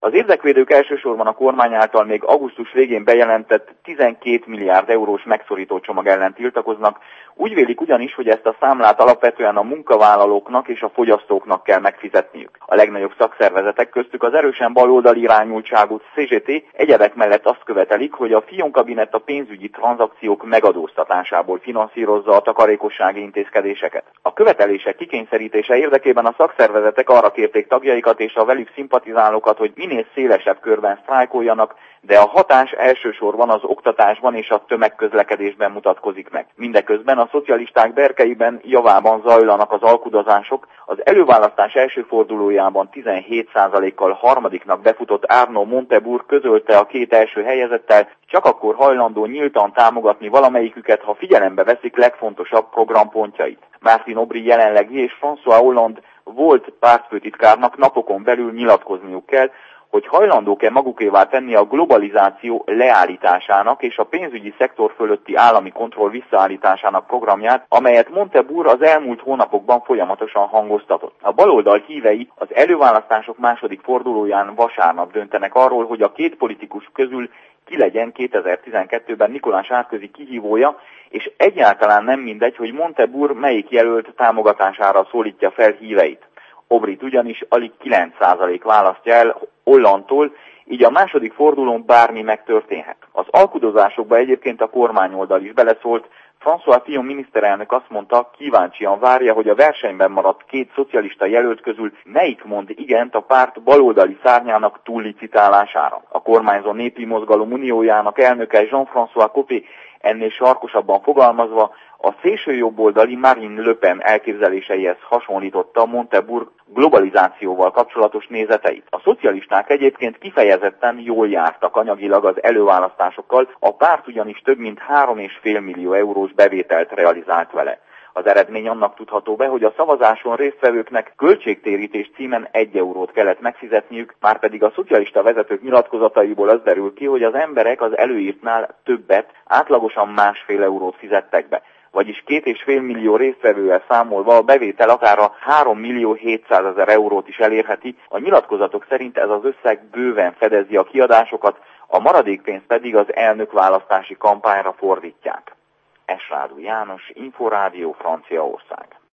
Az érdekvédők elsősorban a kormány által még augusztus végén bejelentett 12 milliárd eurós megszorító csomag ellen tiltakoznak, úgy vélik ugyanis, hogy ezt a számlát alapvetően a munkavállalóknak és a fogyasztóknak kell megfizetniük. A legnagyobb szakszervezetek, köztük az erősen baloldali irányultságú CGT egyebek mellett azt követelik, hogy a Fillon kabinet a pénzügyi tranzakciók megadóztatásából finanszírozza a takarékossági intézkedéseket. A követelések kikényszerítése érdekében a szakszervezetek arra kérték tagjaikat és a velük szimpatizálókat, hogy minél szélesebb körben sztrájkoljanak, de a hatás elsősorban az oktatásban és a tömegközlekedésben mutatkozik meg. Mindeközben a szocialisták berkeiben javában zajlanak az alkudozások. Az előválasztás első fordulójában 17%-kal harmadiknak befutott Arnaud Montebourg közölte a két első helyezettel, csak akkor hajlandó nyíltan támogatni valamelyiküket, ha figyelembe veszik legfontosabb programpontjait. Martine Aubry jelenlegi és François Hollande volt pártfőtitkárnak napokon belül nyilatkozniuk kell, hogy hajlandók-e magukévá tenni a globalizáció leállításának és a pénzügyi szektor fölötti állami kontroll visszaállításának programját, amelyet Montebourg az elmúlt hónapokban folyamatosan hangoztatott. A baloldal hívei az előválasztások második fordulóján vasárnap döntenek arról, hogy a két politikus közül ki legyen 2012-ben Nicolas Sarkozy kihívója, és egyáltalán nem mindegy, hogy Montebourg melyik jelölt támogatására szólítja fel híveit. Aubryt ugyanis alig 9% választja el Hollandtól, így a második fordulón bármi megtörténhet. Az alkudozásokba egyébként a kormányoldal is beleszólt. François Fillon miniszterelnök azt mondta, kíváncsian várja, hogy a versenyben maradt két szocialista jelölt közül melyik mond igent a párt baloldali szárnyának túllicitálására. A kormányzó népi mozgalom uniójának elnöke Jean-François Copé ennél sarkosabban fogalmazva a szélsőjobboldali Marine Le Pen elképzeléseihez hasonlította Montebourg globalizációval kapcsolatos nézeteit. A szocialisták egyébként kifejezetten jól jártak anyagilag az előválasztásokkal, a párt ugyanis több mint 3,5 millió eurós bevételt realizált vele. Az eredmény annak tudható be, hogy a szavazáson résztvevőknek költségtérítés címen 1 eurót kellett megfizetniük, márpedig a szocialista vezetők nyilatkozataiból az derül ki, hogy az emberek az előírtnál többet, átlagosan 1,5 eurót fizettek be. Vagyis 2,5 millió résztvevővel számolva a bevétel akár a 3.700.000 eurót is elérheti, a nyilatkozatok szerint ez az összeg bőven fedezi a kiadásokat, a maradék pénzt pedig az elnökválasztási kampányra fordítják. Esrádu János, Inforádió, Franciaország.